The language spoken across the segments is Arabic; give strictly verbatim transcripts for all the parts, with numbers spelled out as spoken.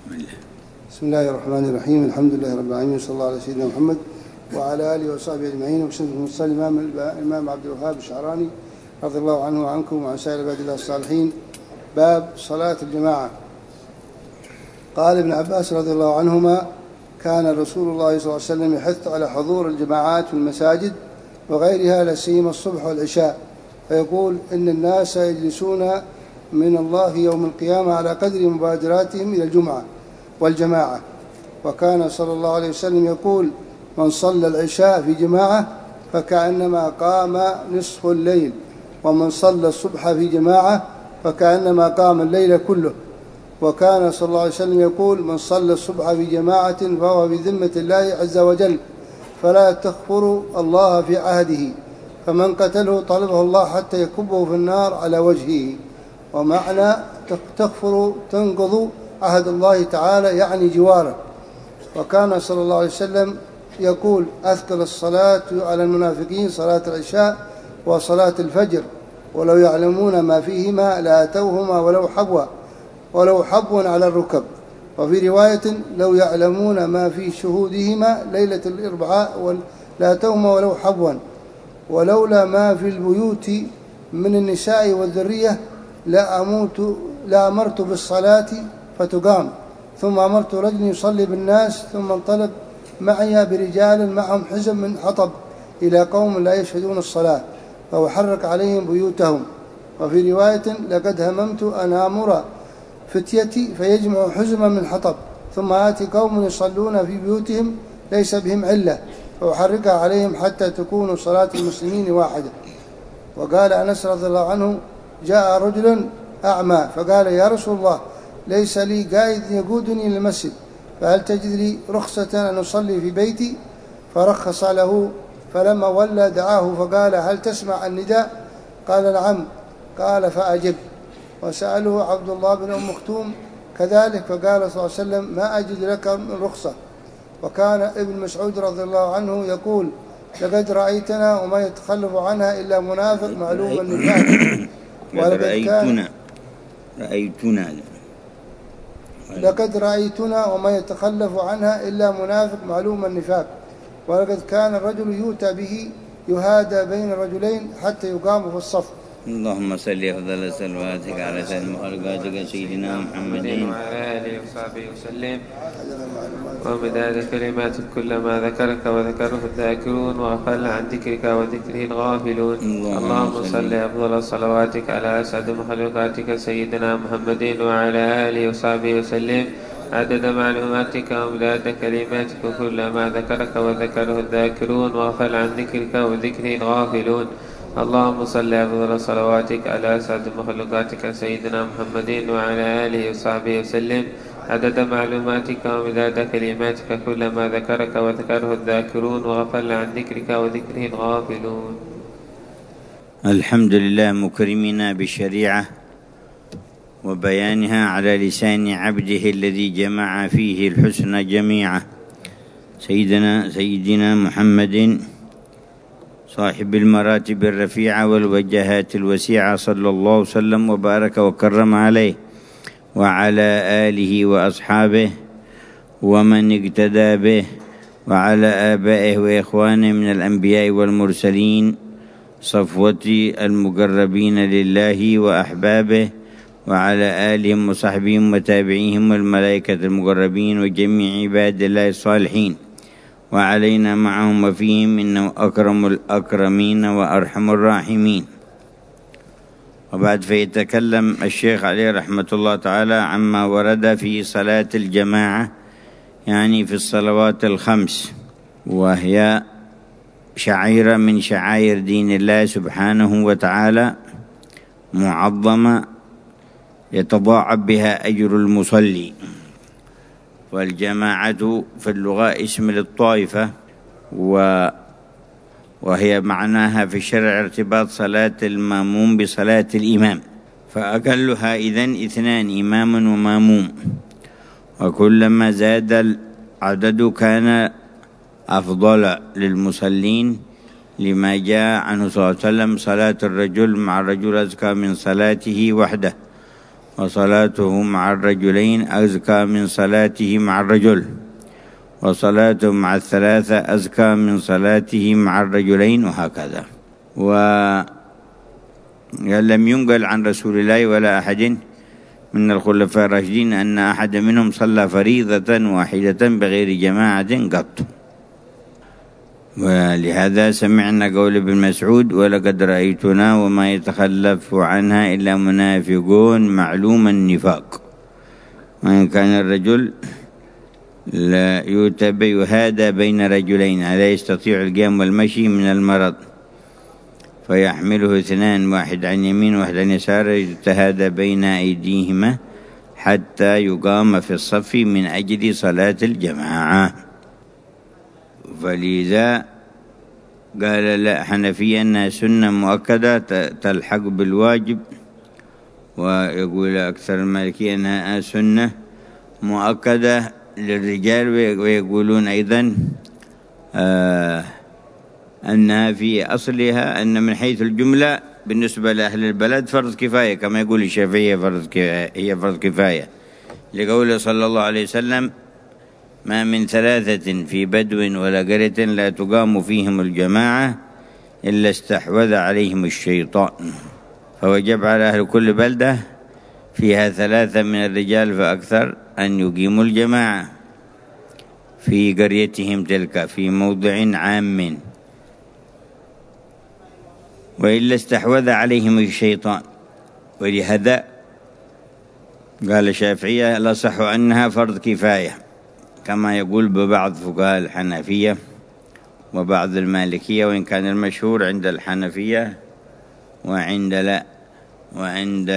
بسم الله الرحمن الرحيم. الحمد لله رب العالمين، صلى الله على سيدنا محمد وعلى آله وصحبه أجمعين. وسلم المصلي الإمام الإمام عبد الوهاب الشعراني رضي الله عنه وعنكم وعن سائر عباد الله الصالحين. باب صلاة الجماعة. قال ابن عباس رضي الله عنهما: كان رسول الله صلى الله عليه وسلم يحث على حضور الجماعات في المساجد وغيرها لا سيما الصبح والعشاء، فيقول: إن الناس يجلسون من الله يوم القيامة على قدر مبادراتهم إلى الجمعة والجماعة. وكان صلى الله عليه وسلم يقول: من صلى العشاء في جماعة فكأنما قام نصف الليل، ومن صلى الصبح في جماعة فكأنما قام الليل كله. وكان صلى الله عليه وسلم يقول: من صلى الصبح في جماعة فهو بذمة الله عز وجل، فلا تكفر الله في عهده، فمن قتله طلبه الله حتى يكبه في النار على وجهه. ومعنى تكفر تنقض عهد الله تعالى يعني جواره. وكان صلى الله عليه وسلم يقول: أثقل الصلاة على المنافقين صلاة العشاء وصلاة الفجر، ولو يعلمون ما فيهما لأتوهما ولو حبوا ولو حبوا على الركب. وفي رواية: لو يعلمون ما في شهودهما ليلة الأربعاء لأتوهما ولو حبوا، ولولا ما في البيوت من النساء والذرية لأموت لأمرت بالصلاة فتقام، ثم أمرت رجل يصلي بالناس، ثم انطلق معي برجال معهم حزم من حطب إلى قوم لا يشهدون الصلاة فأحرق عليهم بيوتهم. وفي رواية: لقد هممت أن آمر فتيتي فيجمع حزما من حطب، ثم آتي قوم يصلون في بيوتهم ليس بهم علة فأحرقها عليهم حتى تكون صلاة المسلمين واحدة. وقال أنس رضي الله عنه: جاء رجل أعمى فقال: يا رسول الله، ليس لي قائد يقودني للمسجد، فهل تجد لي رخصة أن أصلي في بيتي؟ فرخص له. فلما ولى دعاه فقال: هل تسمع النداء؟ قال: نعم. قال: فأجب. وسأله عبد الله بن أم مكتوم كذلك، فقال صلى الله عليه وسلم: ما أجد لك من رخصة. وكان ابن مسعود رضي الله عنه يقول: لقد رأيتنا وما يتخلف عنها إلا منافق معلوم النفاق. رأيتنا رأيتنا لقد رأيتنا وما يتخلف عنها إلا منافق معلوم النفاق. ولقد كان الرجل يؤتى به يهادى بين الرجلين حتى يقام في الصف. اللهم صل أفضل صلواتك على سيد مخلوقاتك سيدنا محمد وعلى آله وصحبه وسلم. ومداد كلمات كل ما ذكرك وذكره الذاكرون وغفل عن ذكرك وذكره الغافلون. اللهم صل أفضل صلواتك على أسعد مخلوقاتك سيدنا محمد وعلى آله وصحبه وسلم، عدد معلوماتك ومداد كلماتك كل ما ذكرك وذكره الذاكرون وغفل عن ذكرك وذكره الغافلون. اللهم صل أفضل صلواتك على أسعد مخلوقاتك سيدنا محمد وعلى آله وصحبه وسلم، عدد معلوماتك ومداد كلماتك كل ما ذكرك وذكره الذاكرون وغفل عن ذكرك وذكره الغافلون. الحمد لله مكرمنا بالشريعة وبيانها على لسان عبده الذي جمع فيه الحسن جميعا، سيدنا سيدنا محمد صاحب المراتب الرفيعة والوجهات الوسيعة، صلى الله وسلم وبارك وكرم عليه وعلى آله وأصحابه ومن اقتدى به وعلى آبائه وإخوانه من الأنبياء والمرسلين، صفوة المقربين لله وأحبابه، وعلى آلهم وصحبهم وتابعيهم والملائكة المقربين وجميع عباد الله الصالحين، وعلينا معهم وفيهم، إنه أكرم الأكرمين وأرحم الراحمين. وبعد فيتكلم الشيخ عليه رحمة الله تعالى عما ورد في صلاة الجماعة، يعني في الصلوات الخمس، وهي شعيرة من شعائر دين الله سبحانه وتعالى معظمة يتضاعف بها أجر المصلي. والجماعة في اللغة اسم للطائفة، وهي معناها في الشرع ارتباط صلاة الماموم بصلاة الإمام، فأقلها إذن اثنان، إمام وماموم، وكلما زاد العدد كان أفضل للمصلين، لما جاء عنه صلى الله عليه وسلم: صلاة الرجل مع الرجل أزكى من صلاته وحده. وصلاته مع الرجلين أزكى من صلاته مع الرجل، وصلاته مع الثلاثة أزكى من صلاته مع الرجلين، وهكذا. ولم ينقل عن رسول الله ولا أحد من الخلفاء الراشدين أن أحد منهم صلى فريضة واحدة بغير جماعة قط. ولهذا سمعنا قول ابن مسعود: ولقد رأيتنا وما يتخلف عنها إلا منافقون معلوم النفاق. وإن كان الرجل لا يتبع يهادى بين رجلين لا يستطيع القيام والمشي من المرض، فيحمله اثنان، واحد عن يمين واحد عن يسار، يتهادى بين أيديهما حتى يقام في الصف من أجل صلاة الجماعة. فلذا قال الحنفية أنها سنة مؤكدة تلحق بالواجب، ويقول أكثر المالكية أنها سنة مؤكدة للرجال، ويقولون أيضا آه أنها في أصلها أن من حيث الجملة بالنسبة لأهل البلد فرض كفاية، كما يقول الشافعية فرض كفاية، هي فرض كفاية، لقوله صلى الله عليه وسلم: ما من ثلاثة في بدو ولا قرية لا تقام فيهم الجماعة إلا استحوذ عليهم الشيطان. فوجب على أهل كل بلدة فيها ثلاثة من الرجال فأكثر أن يقيموا الجماعة في قريتهم تلك في موضع عام، وإلا استحوذ عليهم الشيطان. ولهذا قال الشافعية: لا صح أنها فرض كفاية، كما يقول ببعض فقهاء الحنفية وبعض المالكية، وإن كان المشهور عند الحنفية وعند لا وعند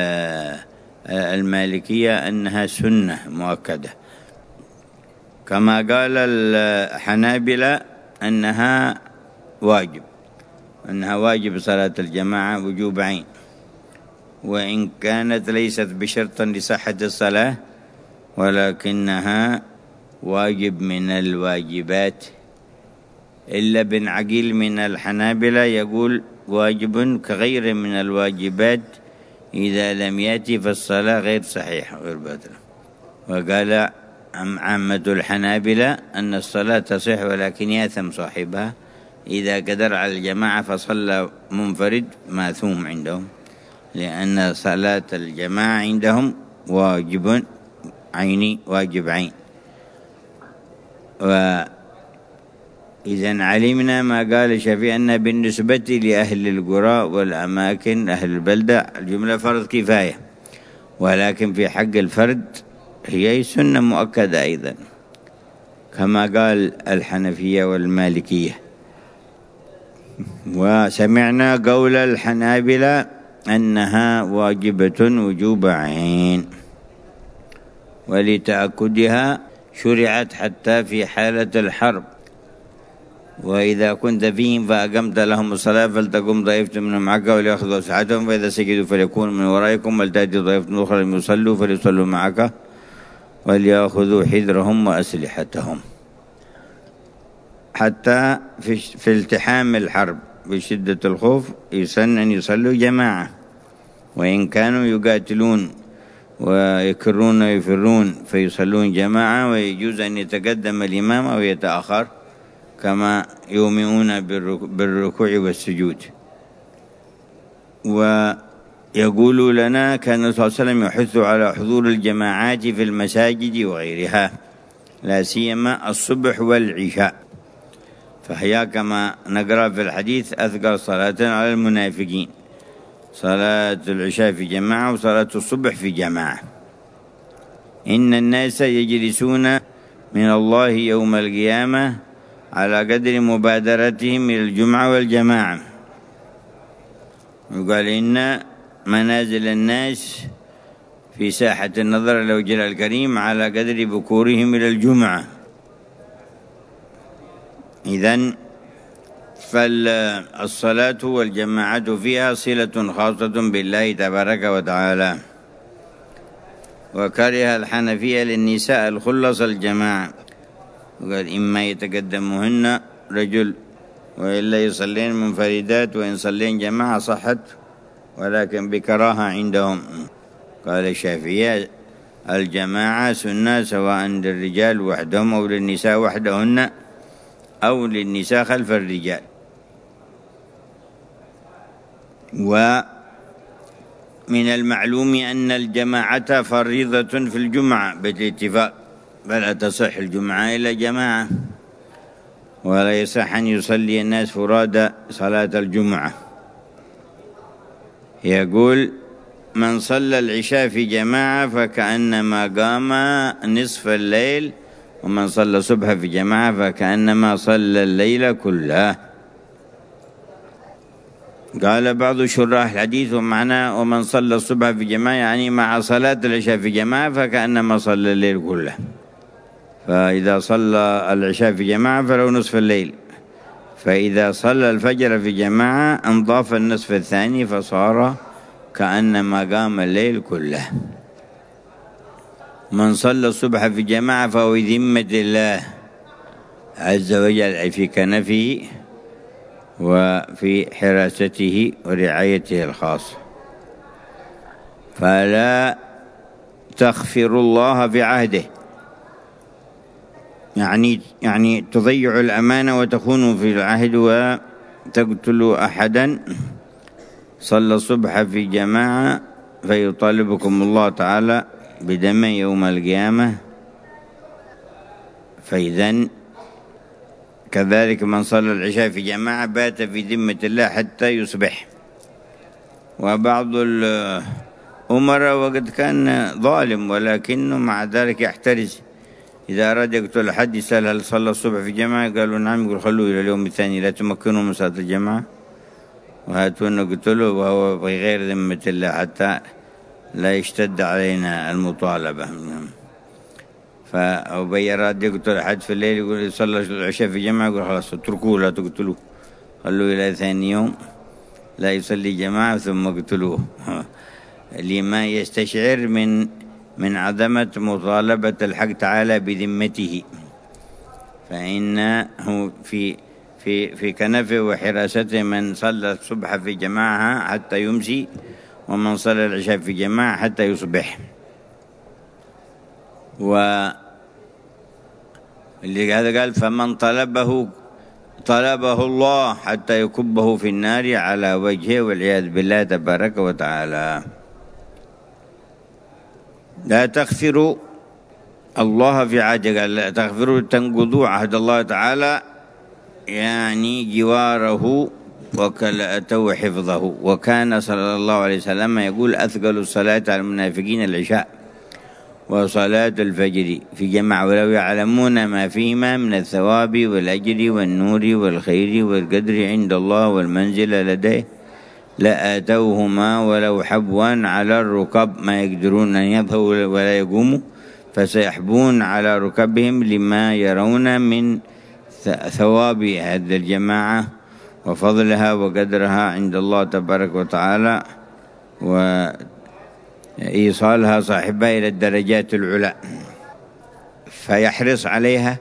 المالكية أنها سنة مؤكدة، كما قال الحنابلة أنها واجب، أنها واجب صلاة الجماعة وجوب عين، وإن كانت ليست بشرط لصحة الصلاة ولكنها واجب من الواجبات. إلا بن عقيل من الحنابلة يقول: واجب كغير من الواجبات إذا لم يأتي فالصلاة غير صحيحة غير باطلة. وقال عامة الحنابلة أن الصلاة تصح ولكن يأثم صاحبها إذا قدر على الجماعة فصلى منفرد ماثوم عندهم، لأن صلاة الجماعة عندهم واجب عيني واجب عين. وإذا علمنا ما قال الشافعي أن بالنسبة لأهل القرى والأماكن أهل البلدة الجملة فرض كفاية، ولكن في حق الفرد هي سنة مؤكدة أيضا، كما قال الحنفية والمالكية. وسمعنا قول الحنابلة أنها واجبة وجوب عين، ولتأكدها شرعت حتى في حالة الحرب: وإذا كنت فيهم فأقمت لهم الصلاة فلتقم طائفة منهم معك وليأخذوا أسلحتهم، فإذا سجدوا فليكونوا من ورائكم ولتأتي طائفة أخرى لم يصلوا فليصلوا معك وليأخذوا حذرهم وأسلحتهم. حتى في, في التحام الحرب بشدة الخوف يسن أن يصلوا جماعة، وإن كانوا يقاتلون ويكرون ويفرون فيصلون جماعة، ويجوز أن يتقدم الإمام أو يتأخر كما يومئون بالركوع والسجود. ويقول لنا كان النبي صلى الله عليه وسلم يحث على حضور الجماعات في المساجد وغيرها، لا سيما الصبح والعشاء، فهي كما نقرأ في الحديث أثقل صلاة على المنافقين: صلاة العشاء في جماعة وصلاة الصبح في جماعة. إن الناس يجلسون من الله يوم القيامة على قدر مبادرتهم إلى الجمعة والجماعة. وقال: إن منازل الناس في ساحة النظر لوجه الكريم على قدر بكورهم إلى الجمعة. إذن فالصلاة والجماعة فيها صلة خاصة بالله تبارك وتعالى. وكره الحنفية للنساء الخلص الجماعة، وقال: إما يتقدمهن رجل وإلا يصلين منفردات، وإن صلين جماعة صحت ولكن بكراهة عندهم. قال الشافعية الجماعة سنة سواء للرجال وحدهم أو للنساء وحدهن أو للنساء خلف الرجال. ومن المعلوم أن الجماعة فريضة في الجمعة بالاتفاق، فلا تصح الجمعة إلا جماعة، ولا يصح أن يصلي الناس فرادى صلاة الجمعة. يقول من صلى العشاء في جماعة فكأنما قام نصف الليل، ومن صلى الصبح في جماعة فكأنما صلى الليل كله. قال بعض شراح الحديث ومعناه ومن صلى الصبح في جماعة يعني مع صلاة العشاء في جماعة فكأنما صلى الليل كله. فإذا صلى العشاء في جماعة فله نصف الليل، فإذا صلى الفجر في جماعة انضاف النصف الثاني فصار كأنما قام الليل كله. من صلى الصبح في جماعة فهو ذمة الله عز وجل في كنفه وفي حراسته ورعايته الخاصة، فلا تغفر الله في عهده، يعني يعني تضيع الأمانة وتخون في العهد وتقتل أحدا صلى الصبح في جماعة فيطالبكم الله تعالى بدم يوم القيامة. فإذن كذلك من صلى العشاء في جماعة بات في ذمة الله حتى يصبح. وبعض الأمراء وقد كان ظالم ولكنه مع ذلك يحترز، إذا أراد يقتل أحد يسأل هل صلى الصبح في جماعة؟ قالوا نعم، يقول خلوه إلى اليوم الثاني لا تمكنوا من صلاة الجماعة وهاتونا قتلوا وهو بغير ذمة الله حتى لا يشتد علينا المطالبة. فأبي أراد يقتل أحد في الليل يقول صلى العشاء في جماعة، يقول خلاص اتركوه لا تقتلوه، خلوه إلى ثاني يوم لا يصلي جماعة ثم اقتلوه، لما يستشعر من من عظمة مطالبة الحق تعالى بذمته. فإنه في في في كنفه وحراسته من صلى الصبح في جماعة حتى يمسي، ومن صلى العشاء في جماعة حتى يصبح. ولهذا قال فمن طلبه طلبه الله حتى يكبه في النار على وجهه والعياذ بالله تبارك وتعالى. لا تغفروا الله في عهده، قال لا تغفروا تنقضوا عهد الله تعالى يعني جواره وكلاءته وحفظه. وكان صلى الله عليه وسلم يقول أثقل الصلاة على المنافقين العشاء وصلاة الفجر في جماعة، ولو يعلمون ما فيهما من الثواب والأجر والنور والخير والقدر عند الله والمنزل لديه لآتوهما ولو حبوا على الركب، ما يقدرون أن يظهروا ولا يقوموا فسيحبون على ركبهم لما يرون من ثواب هذه الجماعة وفضلها وقدرها عند الله تبارك وتعالى وإيصالها صاحبها إلى الدرجات العلى، فيحرص عليها.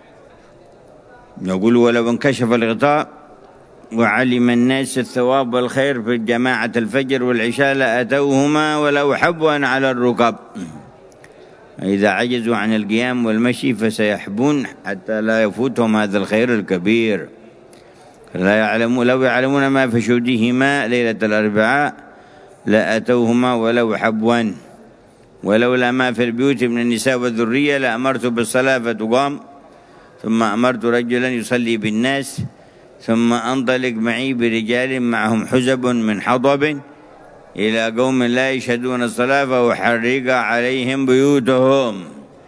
يقول ولو انكشف الغطاء وعلم الناس الثواب والخير في جماعة الفجر والعشاء لأتوهما ولو حبوا على الركب، إذا عجزوا عن القيام والمشي فسيحبون حتى لا يفوتهم هذا الخير الكبير. لا يعلمون لو يعلمون ما في شهودهما ليلة الأربعاء لأتوهما ولو حبوا، ولولا ما في البيوت من النساء والذرية لأمرت بالصلاة فتقام، ثم أمرت رجلا يصلي بالناس، ثم أنطلق معي برجال معهم حزب من حطب إلى قوم لا يشهدون الصلاة فأحرق عليهم بيوتهم.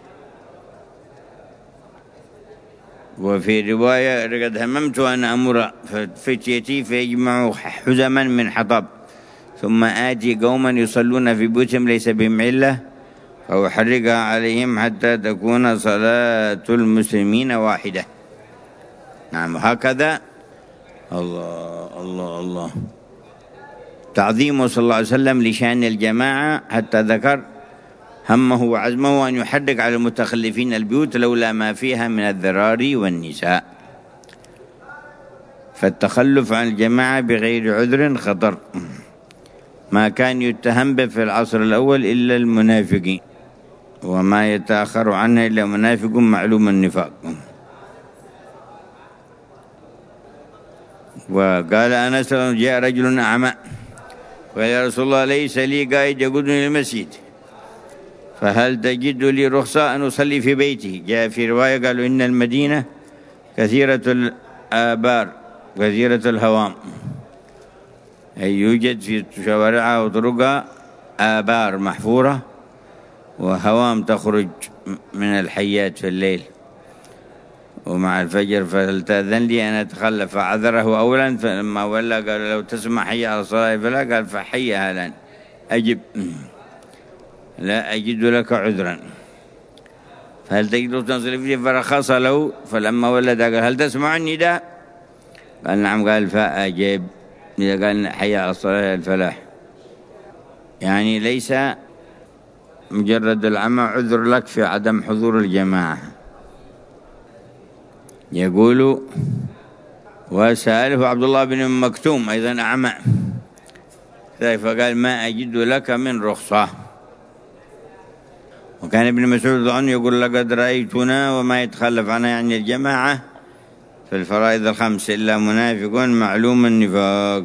وفي رواية قد هممت أن أمر فتيتي فيجمعوا حزما من حطب ثم آتي قوما يصلون في بيوتهم ليس بهم علة فأحرقها عليهم حتى تكون صلاة المسلمين واحدة. نعم هكذا. الله الله الله تعظيمه صلى الله عليه وسلم لشأن الجماعة حتى ذكر همه وعزمه أن يحرق على المتخلفين البيوت لولا ما فيها من الذراري والنساء، فالتخلف عن الجماعة بغير عذر خطر. ما كان يتهم به في العصر الأول إلا المنافقين، وما يتأخر عنه إلا منافق معلوم النفاق. وقال أنس: جاء رجل أعمى قال: يا رسول الله، ليس لي قائد يقودني للمسجد، فهل تجد لي رخصة أن أصلي في بيتي؟ جاء في رواية قالوا: إن المدينة كثيرة الآبار كثيرة الهوام، أي يوجد في شوارعها وطرقها آبار محفورة وهوام تخرج من الحيات في الليل ومع الفجر، فهل تأذن لي أن أتخلى؟ فعذره أولا، فلما ولى قال: لو تسمع حي على الصلاة فلا، قال: فحيها الآن. أجب: لا أجد لك عذرا. فهل تجد تصلي فيه؟ فرخص له، فلما ولد قال: هل تسمع النداء؟ قال: نعم. قال: فأجب. إذا قال حي على الصلاة الفلاح. يعني ليس مجرد العمى عذر لك في عدم حضور الجماعة. يقول: وسأله عبد الله بن مكتوم أيضا أعمى، فقال: ما أجد لك من رخصة. وكان ابن مسعود عنه يقول: لقد رأيتنا وما يتخلف عنها، يعني الجماعة في الفرائض الخمس، إلا منافق معلوم النفاق.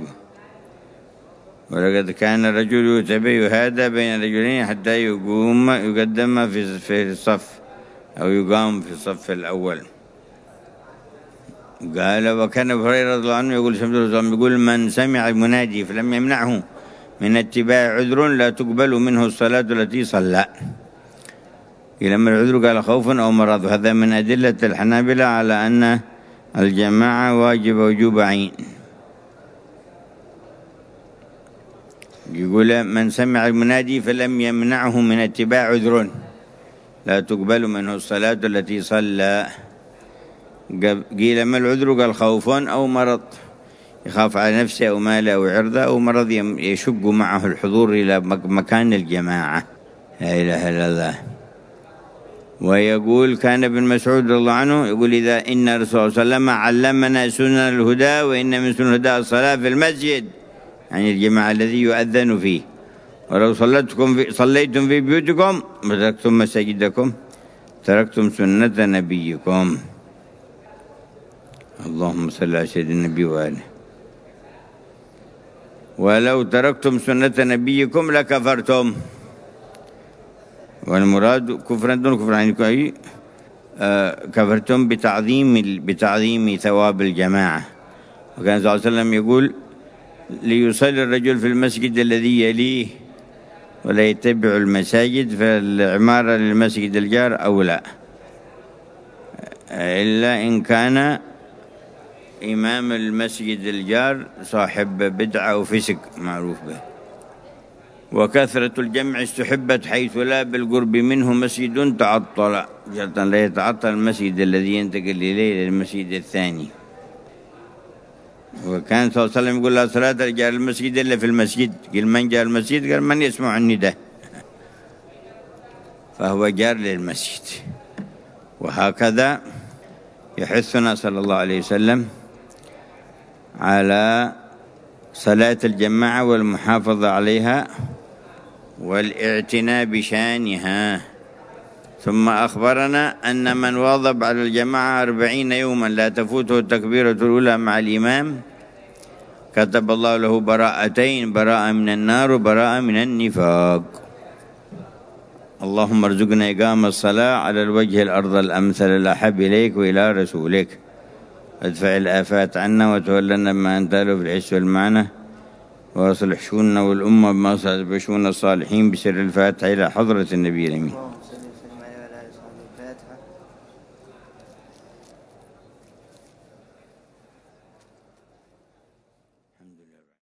ولقد كان الرجل يتبع يهادى بين رجلين حتى يقوم يقدم في في الصف أو يقام في الصف الأول. قال: وكان أبو هريرة رضي الله عنه يقول: سمعت الرسول يقول: من سمع المنادي فلم يمنعه من اتباع عذر لا تقبل منه الصلاة التي صلى. لما العذر قال: خوف أو مرض. وهذا من أدلة الحنابلة على أن الجماعة واجب وجوب عين. يقول: من سمع المنادي فلم يمنعه من اتباع عذر لا تقبل منه الصلاة التي صلى. قيل: ما العذر؟ قال: خوف أو مرض، يخاف على نفسه أو ماله أو عرضه، أو مرض يشق معه الحضور إلى مكان الجماعة. لا إله إلا الله. ويقول: كان ابن مسعود رضي الله عنه يقول: إذا إن الرسول صلى الله عليه وسلم علمنا سنن الهدى، وإن من سنن الهدى الصلاة في المسجد، يعني الجماعة الذي يؤذن فيه. ولو صليتكم في صليتم في بيوتكم وتركتم مساجدكم تركتم سنة نبيكم. اللهم صل على سيدنا النبي وآله. ولو تركتم سنة نبيكم لكفرتم. والمراد كفرا دون كفر، يعني آه كفرتم بتعظيم بتعظيم ثواب الجماعة. وكان صلى الله عليه وسلم يقول: ليصلي الرجل في المسجد الذي يليه ولا يتبع المساجد، فالعمارة للمسجد الجار أولى، إلا إن كان إمام المسجد الجار صاحب بدعة أو فسق معروف به. وكثرة الجمع استحبت حيث لا بالقرب منه مسجد تعطل، شرطا لا يتعطل المسجد الذي ينتقل إليه للمسجد الثاني. وكان صلى الله عليه وسلم يقول: لا صلاة لجار المسجد إلا في المسجد. قال: من جار المسجد؟ قال: من يسمع النداء، فهو جار للمسجد. وهكذا يحثنا صلى الله عليه وسلم على صلاة الجماعة والمحافظة عليها والاعتناء بشانها. ثم أخبرنا أن من واظب على الجماعة أربعين يوما لا تفوته التكبيرة الأولى مع الإمام كتب الله له براءتين: براءة من النار وبراءة من النفاق. اللهم ارزقنا إقام الصلاة على الوجه الأرض الأمثل الأحب إليك وإلى رسولك. ادفع الآفات عنا وتولنا بما أنت له في الحس والمعنى، واصلح شؤوننا والأمة بما صلح بشؤون الصالحين بسر الفاتحة إلى حضرة النبي الأمين.